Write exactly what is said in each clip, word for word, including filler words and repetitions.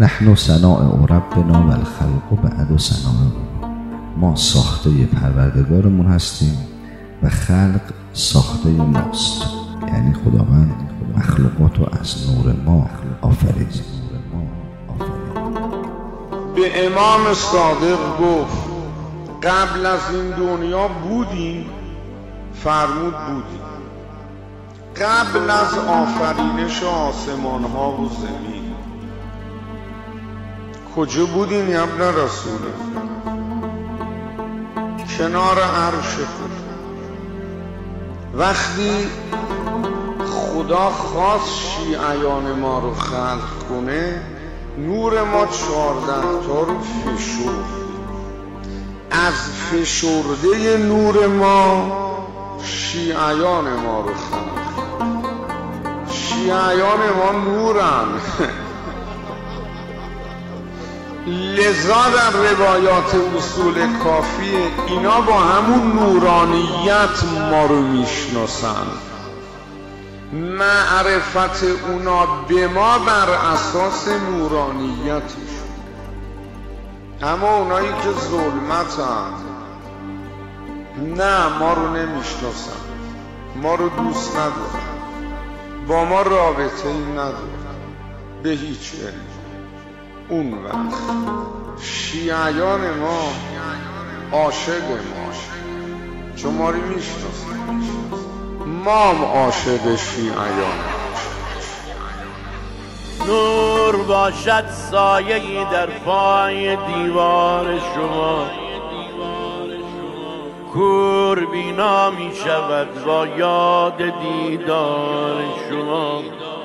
نحن صنائع ربنا و الخلق بعد صنائع، ما ساخته پروردگارمون هستیم و خلق ساخته ماست. یعنی خداوند مخلوقات رو از نور ما آفرید. به امام صادق گفت قبل از این دنیا بودیم؟ فرمود بودیم. قبل از آفرینش آسمان ها و زمین کجا بودیم یا ابن رسول؟ کنار عرش خود. وقتی خدا خواست شیعیان ما رو خلق کنه، نور ما چهارده تا رو فشرد. از فشرده نور ما شیعیان ما رو خلق. شیعیان ما نورن. لذا در روایات اصول کافی اینا با همون نورانیت ما رو میشناسن. معرفت اونا به ما بر اساس نورانیتشون. اما اونایی که ظلمتن نه، ما رو نمیشناسن، ما رو دوست ندارن، با ما رابطه ای ندارن به هیچ علم. اون وقت شیعیان ما عاشق ما، چون ما رو میشناسن، ما هم عاشق شیعیان. نور باشد سایه‌ای در پای دیوار شما، کور بینا می شود با یاد دیدار شما.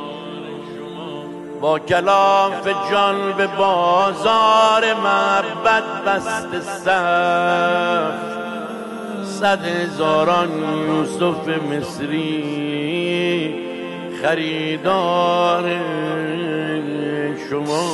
با کلاف جان به بازار محبت بست صف، صد هزاران یوسف مصری خریدار شما.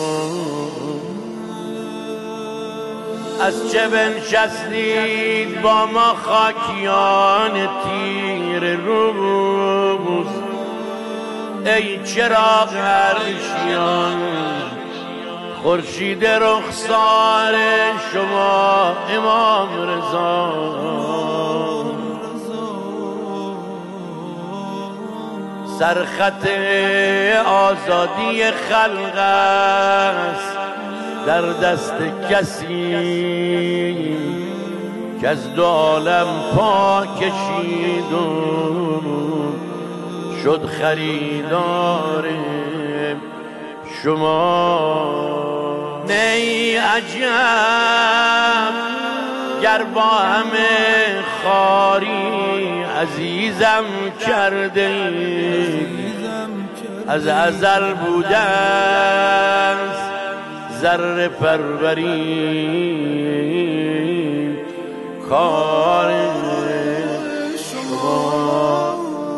از چه بنشستید با ما خاکیان تیر روز، ای چراغ هرشیان خورشید رخسار شما امام رضا. سرخط آزادی خلق است در دست کسی که از دو عالم پا کشید و شد خریدار شما. نی عجب گر با همه خاری عزیزم کرده، از ازل بوده است ذره پروری کار شما.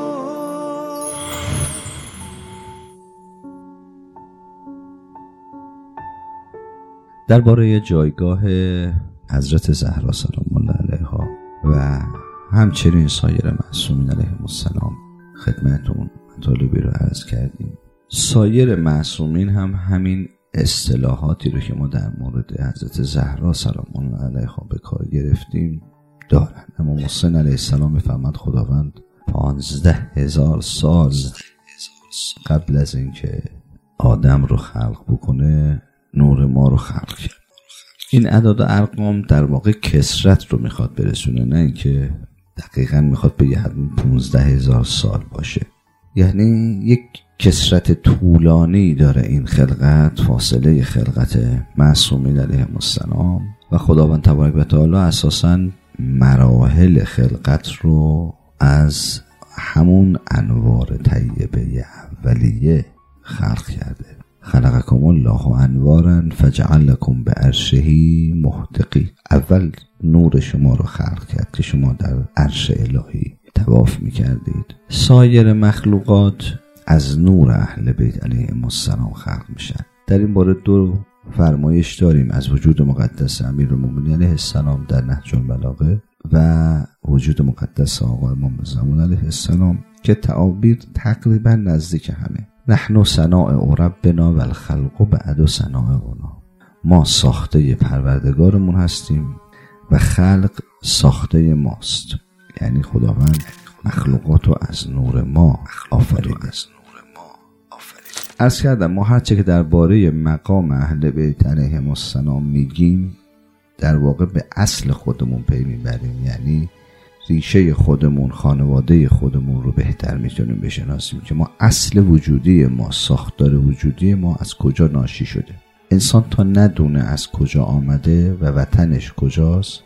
درباره جایگاه حضرت زهرا سلام الله علیها و همچنین سایر معصومین علیهم السلام خدمتون مطالبی رو عرض کردیم. سایر معصومین هم همین اصطلاحاتی رو که ما در مورد حضرت زهرا سلام الله علیها به کار گرفتیم دارن. امام حسین علیه السلام می‌فرماد خداوند پانزده هزار سال قبل از اینکه آدم رو خلق بکنه نور ما رو خلق کرد. این اعداد و ارقام در واقع کثرت رو میخواد برسونه، نه اینکه دقیقاً میخواد به یه حد پانزده هزار سال باشه. یعنی یک کثرت طولانی داره این خلقت، فاصله خلقت معصومین علیهم السلام و خداوند تبارک و تعالی اساساً مراحل خلقت رو از همون انوار طیبه اولیه خلق کرده. خلقکم الله انوارا فجعل لکم بعرشه محتقی. اول نور شما رو خلق کرد که شما در عرش الهی طواف میکردید. سایر مخلوقات از نور اهل بیت علیهم السلام خلق میشن. در این باره دو فرمایش داریم از وجود مقدس امیرالمومنین علیه السلام در نهج البلاغه و وجود مقدس آقا امام زمان علیه السلام که تعابیر تقریبا نزدیک همه. نحن صنائع ربنا و الخلق بعد صنائعنا. ما ساخته پروردگارمون هستیم و خلق ساخته ماست. یعنی خداوند مخلوقات رو از نور ما آفریده. عرض کردم ما هرچه که درباره مقام اهل بیت علیهم السلام میگیم در واقع به اصل خودمون پی میبریم، یعنی ریشه خودمون، خانواده خودمون رو بهتر میتونیم بشناسیم که ما اصل وجودی ما، ساختار وجودی ما از کجا ناشی شده. انسان تا ندونه از کجا آمده و وطنش کجاست،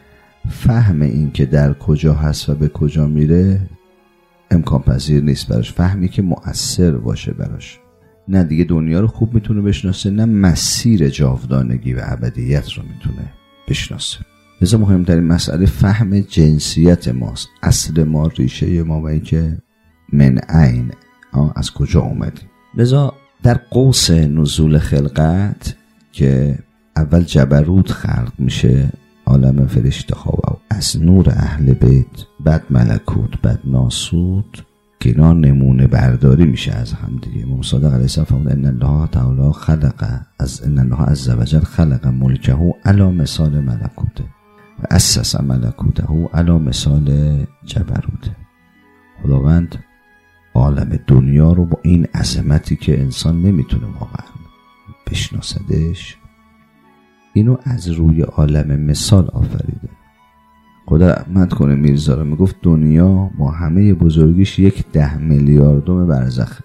فهم این که در کجا هست و به کجا میره امکان پذیر نیست براش. فهمی که مؤثر باشه براش، نه دیگه دنیا رو خوب میتونه بشناسه، نه مسیر جاودانگی و ابدیت رو میتونه بشناسه. لذا مهمترین مسئله فهم جنسیت ماست، اصل ما، ریشه ما و این که من عین از کجا اومدیم. لذا در قوس نزول خلقت که اول جبروت خلق میشه، عالم فرشته ها و از نور اهل بیت، بعد ملکوت، بعد ناسوت، که اینا نمونه برداری میشه از هم دیگه. امام صادق علیه السلام فرمود ان الله تعالی خلق از ان الله عز وجل خلق ملکه علی مثال ملکوته و اسس ملکوته علی مثال جبروته. خداوند عالم دنیا رو با این عظمتی که انسان نمیتونه واقعا بشناسدش، اینو از روی عالم مثال آفریده. خدا رحمت کنه میرزا رو، میگفت دنیا با همه بزرگیش یک ده میلیاردم برزخه.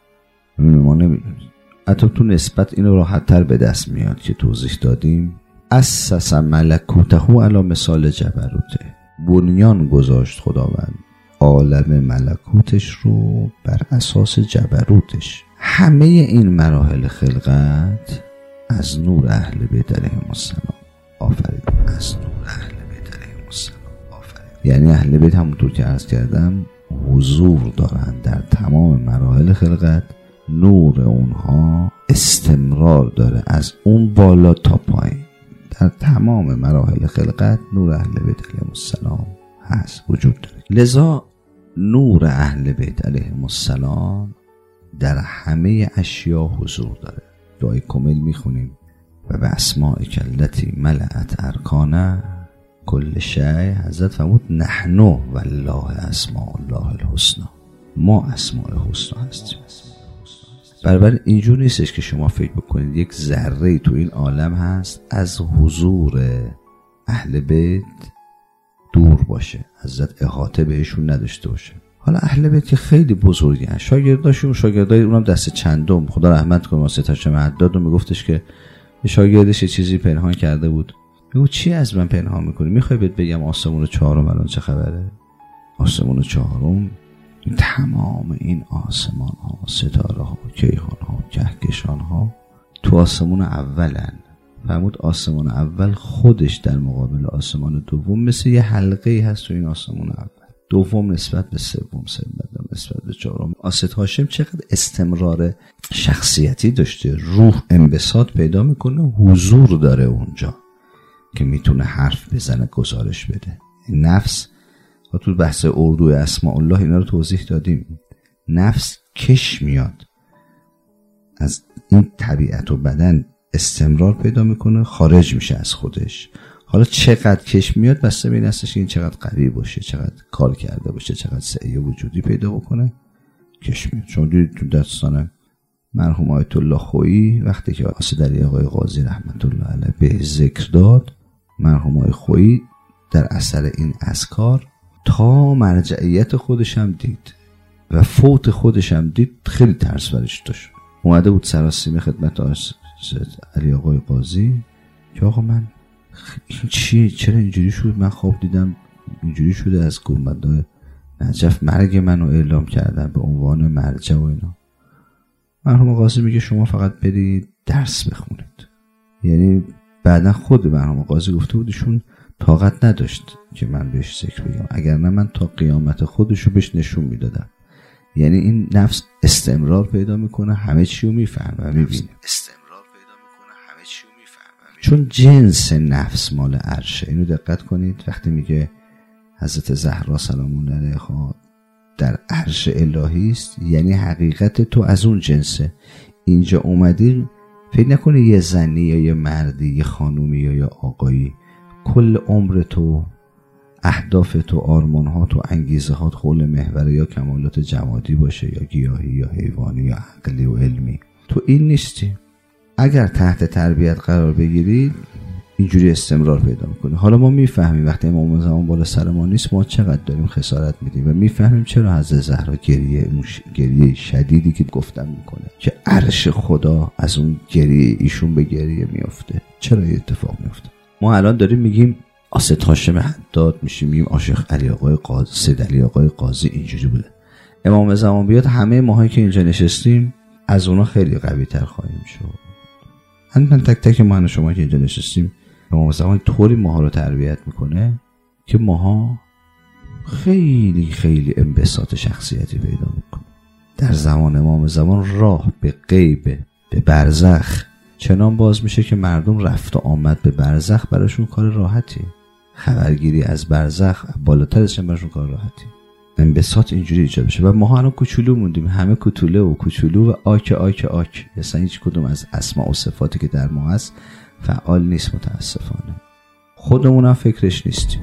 ما نمیدونیم، حتی تو نسبت اینو راحت تر به دست میاد که توضیح دادیم. اسس ملکوته علی مثال جبروته، بنیان گذاشت خداوند عالم ملکوتش رو بر اساس جبروتش. همه این مراحل خلقت از نور اهل بیت علیهم السلام آفرید. از نور اهل بیت علیهم السلام آفرید. یعنی اهل بیت همونطور که عرض کردم حضور دارن در تمام مراحل خلقت. نور اونها استمرار داره از اون بالا تا پایین. در تمام مراحل خلقت نور اهل بیت علیهم السلام هست، وجود داره. لذا نور اهل بیت علیهم السلام در همه اشیا حضور داره. دعای کامل میخونیم و به اسمائک التی ملأت ارکانه کل شیء. حضرت فرمود نحن والله اسماء الله الحسنی، ما اسماء حسنا هستیم. برابر اینجور نیستش که شما فکر بکنید یک ذره تو این عالم هست از حضور اهل بیت دور باشه، حضرت احاطه بهشون نداشته باشه. حالا اهل بیت که خیلی بزرگی هست، شاگرداشون شاگردای اونم دست چندم، خدا رحمت کنه واسه تاش معداد، میگفتش که شاگردش یه چیزی پنهان کرده بود. میگه چی از من پنهان میکنی؟ میخوای بهت بگم آسمون چهارم الان چه خبره؟ آسمون چهارم تمام این آسمان ها، ستاره ها، کیهان ها، کهکشان ها تو آسمون اولن. فرمود آسمان اول خودش در مقابل آسمان دوم مثل یه حلقه هست تو این آسمان اول. دوم نسبت به سوم، سوم نسبت به چهارم. آست هاشم چقدر استمرار شخصیتی داشته، روح انبساط پیدا میکنه، حضور داره اونجا که میتونه حرف بزنه، گزارش بده. نفس و تو بحث اردو اسماء الله اینا رو توضیح دادیم. نفس کش میاد از این طبیعت و بدن، استمرار پیدا میکنه، خارج میشه از خودش. حالا چقدر کش میاد بسته به این هستش که این چقدر قوی باشه، چقدر کار کرده باشه، چقدر سعی وجودی پیدا بکنه، کش میاد. شما دیدید تو داستان مرحوم آیت الله خویی وقتی که آسدری آقای قاضی رحمت الله علیه به ذکر داد، مرحوم آقای خویی در اثر این اذکار تا مرجعیت خودش هم دید و فوت خودش هم دید، خیلی ترس برش داشت. اومده بود سراسیمه خدمت علی آقای قاضی که آقا من این چیه؟ چرا اینجوری شد؟ من خواب دیدم اینجوری شده، از گنبدهای نجف مرگ منو اعلام کردن به عنوان مرجع و اینا. مرحوم قاضی میگه شما فقط برید درس بخونید. یعنی بعدا خود مرحوم قاضی گفته بودشون طاقت نداشت که من بهش ذکر بگم، اگر نه من تا قیامت خودشو بهش نشون میدادم. یعنی این نفس استمرار پیدا میکنه، همه چی رو میفهمه و میبینه. استمرار پیدا میکنه، همه چی رو میفهمه. چون جنس نفس مال عرشه. اینو دقت کنید وقتی میگه حضرت زهرا سلام الله علیها در عرش الهی است، یعنی حقیقت تو از اون جنسه. اینجا اومدی فکر نکنی یه زنی یا یه مردی، یه خانومی یا یه آقایی. کل عمر تو، اهداف تو، آرمان ها تو، انگیزه ها حول محور یا کمالات جمادی باشه یا گیاهی یا حیوانی یا عقلی و علمی. تو این نیستی. اگر تحت تربیت قرار بگیری اینجوری استمرار پیدا میکنه. حالا ما میفهمیم وقتی امام زمان بالا سر ما نیست ما چقدر داریم خسارت میدیم و میفهمیم چرا حضرت زهرا گریه گریه شدیدی که گفتم میکنه که عرش خدا از اون گریه ایشون به گریه میفته. چرا این اتفاق میفته؟ ما الان داریم میگیم آسد هاشم حداد میشیم، میگیم عاشق علی آقای قاضی، سید علی آقای قاضی اینجوری بوده. امام زمان بیاد همه ماهایی که اینجا نشستیم از اونا خیلی قوی تر خواهیم شد. من تک تک ما شما که اینجا نشستیم امام زمان طوری ماها رو تربیت میکنه که ماها خیلی خیلی انبساط شخصیتی پیدا میکنه. در زمان امام زمان راه به غیب، به برزخ چنان باز میشه که مردم رفت و آمد به برزخ براشون کار راحتی، خبرگیری از برزخ بالاترش براشون کار راحتی. انبساط اینجوری ایجاد بشه و ما الان کوچولو موندیم، همه کوتوله و کوچولو و آک آک آک. اصلا هیچ کدوم از اسماء و صفاتی که در ما هست فعال نیست متاسفانه. خودمون هم فکرش نیستیم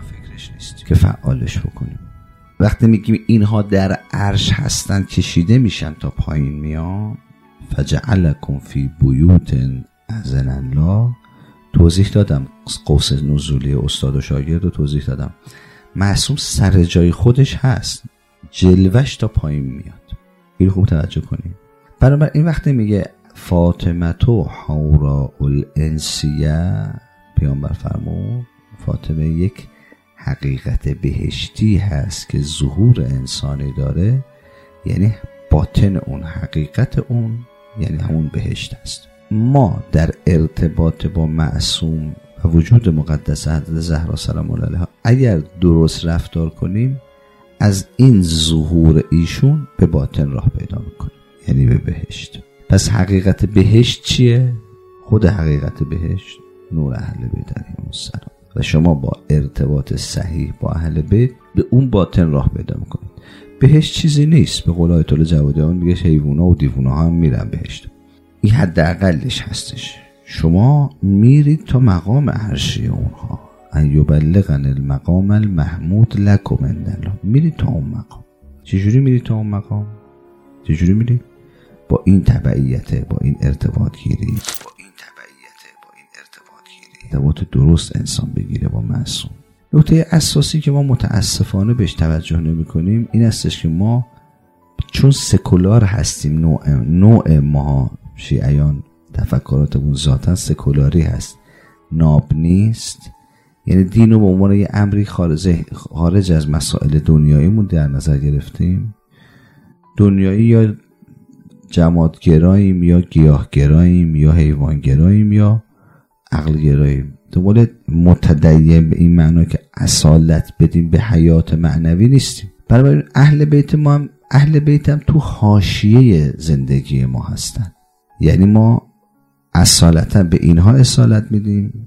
که فعالش بکنیم. وقتی میگیم اینها در عرش هستن کشیده میشن تا پایین میان، فجعلکم فی بیوت اذن الله، توضیح دادم قوس نزولی استاد و شاگرد رو توضیح دادم. معصوم سر جای خودش هست، جلوش تا پایین میاد. این خوب توجه کنید. برابر این وقتی میگه فاطمه تو حورا الانسیه، پیامبر فرمود فاطمه یک حقیقت بهشتی هست که ظهور انسانی داره، یعنی باطن اون، حقیقت اون یعنی همون بهشت است. ما در ارتباط با معصوم و وجود مقدس حضرت زهرا سلام الله علیها اگر درست رفتار کنیم از این ظهور ایشون به باطن راه پیدا میکنیم، یعنی به بهشت. پس حقیقت بهشت چیه؟ خود حقیقت بهشت نور اهل بیت علیهم السلام و شما با ارتباط صحیح با اهل بیت به اون باطن راه پیدا میکنید. بهشت چیزی نیست. به قول آیت الله جوادیان میگه حیوونا و دیوونا هم میرن بهشت. این حداقلش هستش. شما میرید تا مقام عرشی اونها، ان یبلغن المقام المحمود لکم عند الله. میرید تا اون مقام. چجوری میرید تا اون مقام؟ چجوری میرید؟ با این تبعیت، با این ارتباط گیری، با این تبعیت، با این ارتباط گیری، ارتباط درست انسان بگیره با معصوم. نکته اساسی که ما متاسفانه بهش توجه نمی کنیم این استش که ما چون سکولار هستیم، نوع نوع ما شیعیان تفکراتمون ذاتاً سکولاری هست، ناب نیست. یعنی دین رو به عنوان یه امری خارج خارج از مسائل دنیاییمون در نظر گرفتیم. دنیایی یا جمادگراییم یا گیاهگراییم یا حیوانگراییم یا عقلگراییم. دنبال متدین به این معنا که اصالت بدیم به حیات معنوی نیستیم. برای اهل بیت ما هم اهل بیت هم تو حاشیه زندگی ما هستن. یعنی ما اصالتا به اینها اصالت میدیم،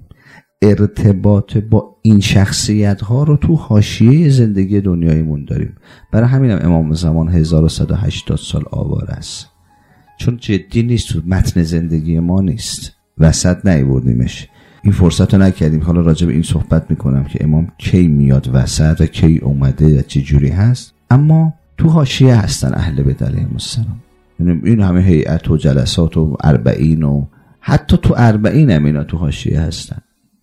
ارتباط با این شخصیت ها رو تو حاشیه زندگی دنیاییمون داریم. برای همین هم امام زمان هزار و صد و هشتاد سال آواره است، چون جدی نیست، تو متن زندگی ما نیست، وسط نیاوردیمش. این فرصت رو نکردیم. حالا راجع به این صحبت میکنم که امام کی میاد وسط و کی اومده و چه جوری هست، اما تو حاشیه هستن اهل بیت علیهم السلام. این همه هیئت و جلسات و اربعین و حتی تو اربعین هم اینا تو حاشیه هستن،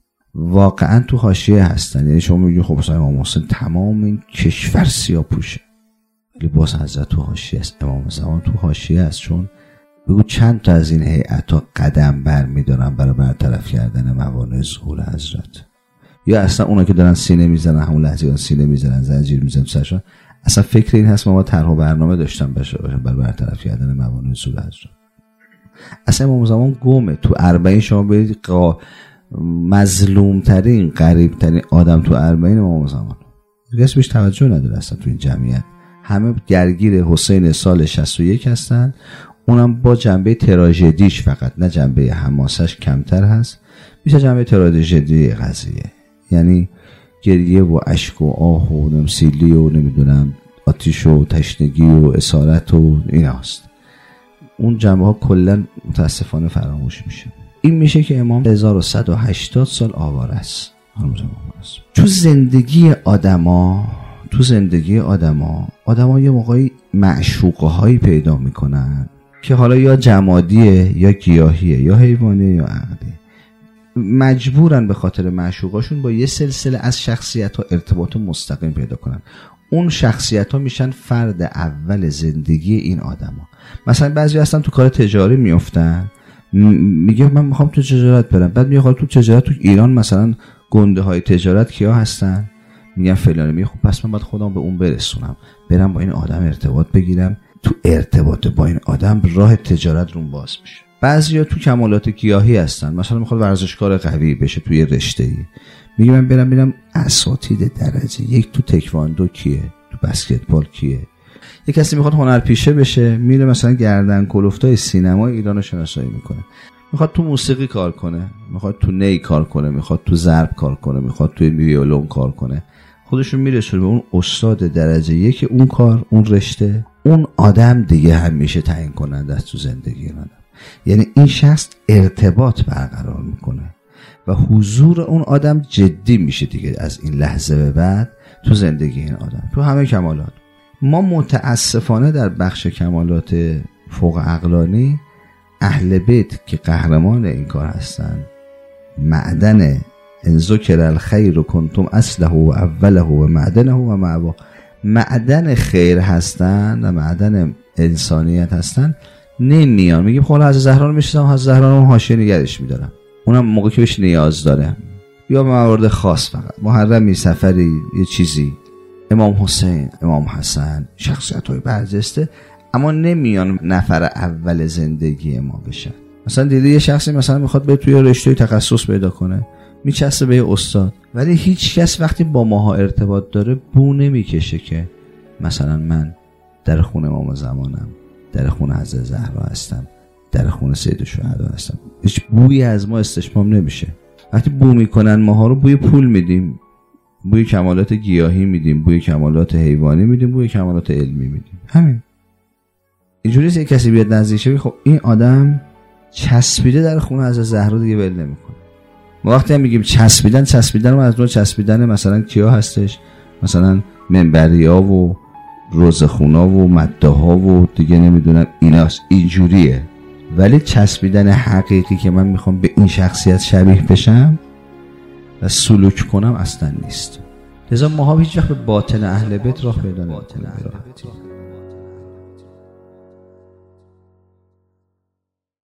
واقعا تو حاشیه هستن. یعنی شما میگی خب مثلا امام حسین تمام این کشور سیاه پوشه، ولی باز حضرت تو حاشیه است، امام زمان تو حاشیه است. چون بگو چند تا از این هیئت‌ها قدم بر می‌دارن برای برطرف کردن موانع ظهور حضرت، یا اصلا اونا که دارن سینه میزنن همون لحظه دارن سینه میزنن، زنجیر میزنن تو سرشون، اصلا فکر این هست ما طرح و برنامه داشتن بشه برای برطرف کردن موانع ظهور حضرت. اصلا امام زمان گمه. تو اربعین شما برید قا مظلوم ترین غریب ترین آدم تو اربعین امام زمان، کسی بهش توجه نداره اصلا. تو این جمعیت همه درگیر حسین سال شصت و یک هستن، اونم با جنبه تراژدیش فقط، نه جنبه حماسش کمتر هست، بیشتر جنبه تراژدی قضیه، یعنی گریه و اشک و آه و نمسیلی و نمیدونم آتیش و تشنگی و اسارت و این هست. اون جنبه ها کلا متاسفانه فراموش میشه. این میشه که امام هزار و صد و هشتاد سال آواره است. تو زندگی آدما تو زندگی آدما آدما یه موقعی معشوقه هایی پیدا میکنن که حالا یا جمادیه یا گیاهیه یا حیوانیه یا عقلیه، مجبورن به خاطر معشوقاشون با یه سلسله از شخصیت ها ارتباط مستقیم پیدا کنن. اون شخصیت ها میشن فرد اول زندگی این آدما. مثلا بعضی هستن تو کار تجاری میافتن، میگه من میخوام تو تجارت برم، بعد میگه تو تجارت تو ایران مثلا گنده های تجارت کیا هستن؟ میگن فلانی. میگه خب پس من باید خودم به اون برسونم، برم با این آدم ارتباط بگیرم، تو ارتباط با این آدم راه تجارت رو باز میشه. بعضیا تو کمالات گیاهی هستن، مثلا میخواد ورزشکار قوی بشه توی رشته‌ای، میگه من برم ببینم اساتید درجه یک تو تکواندو کیه، تو بسکتبال کیه. یه کسی میخواد هنرپیشه بشه، میره مثلا گردن کلفتای سینما ایران رو شناسایی میکنه. میخواد تو موسیقی کار کنه، میخواد تو نی کار کنه، میخواد تو ضرب کار کنه، میخواد تو ویولون کار کنه، خودشون میرسونه به اون استاد درجه یک اون کار، اون رشته. اون آدم دیگه هم میشه تعیین کننده است تو زندگی آدم. یعنی این شخص ارتباط برقرار میکنه و حضور اون آدم جدی میشه دیگه از این لحظه به بعد تو زندگی این آدم، تو همه کمالات. ما متاسفانه در بخش کمالات فوق عقلانی اهل بیت که قهرمان این کار هستن، معدن ان ذکر الخیر کنتم اصله و اوله و معدنه و معوا، معدن خیر هستن و معدن انسانیت هستن. نمیان میگیم خب حضرت زهرا رو میشناسم، حضرت زهرا رو حاشیه نگرش میدارم، اونم موقعی که بهش نیاز داره، یا موارد خاص، فقط محرمی، سفری، یه چیزی. امام حسین، امام حسن شخصیت‌های برجسته، اما نمیان نفر اول زندگی ما بشن. مثلا دیدی یه شخصی مثلا میخواد به توی رشته تخصص پیدا کنه، میچسته به یه استاد، ولی هیچ کس وقتی با ماها ارتباط داره بو نمیکشه که مثلا من در خونه امام زمانم، در خونه حضرت زهرا هستم، در خونه سید الشهدا هستم. هیچ بویی از ما استشمام نمیشه. وقتی بو میکنن ماها رو بوی پول میدیم، بوی کمالات گیاهی میدیم، بوی کمالات حیوانی میدیم، بوی کمالات علمی میدیم. همین. اینجوریه که کسی بیاد نزدیک شه خب این آدم چسبیده در خونه حضرت زهرا دیگه ول نمیکنه. ما وقتی هم میگیم چسبیدن، چسبیدن ما از نوع چسبیدن مثلا کیا هستش؟ مثلا منبریا و روزخونا و مداها و دیگه نمیدونم ایناست، اینجوریه. ولی چسبیدن حقیقی که من میخوام به این شخصیت شبیه بشم و سلوک کنم اصلا نیست. لذا ما ها هیچ وقت به باطن اهل بیت راه پیدا نمی‌کنیم.